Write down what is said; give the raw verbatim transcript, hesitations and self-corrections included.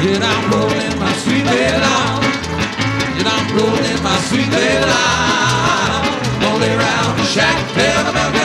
Yet I'm rolling my sweet little on. Yet I'm rolling my sweet little on. Only round the shack, tell them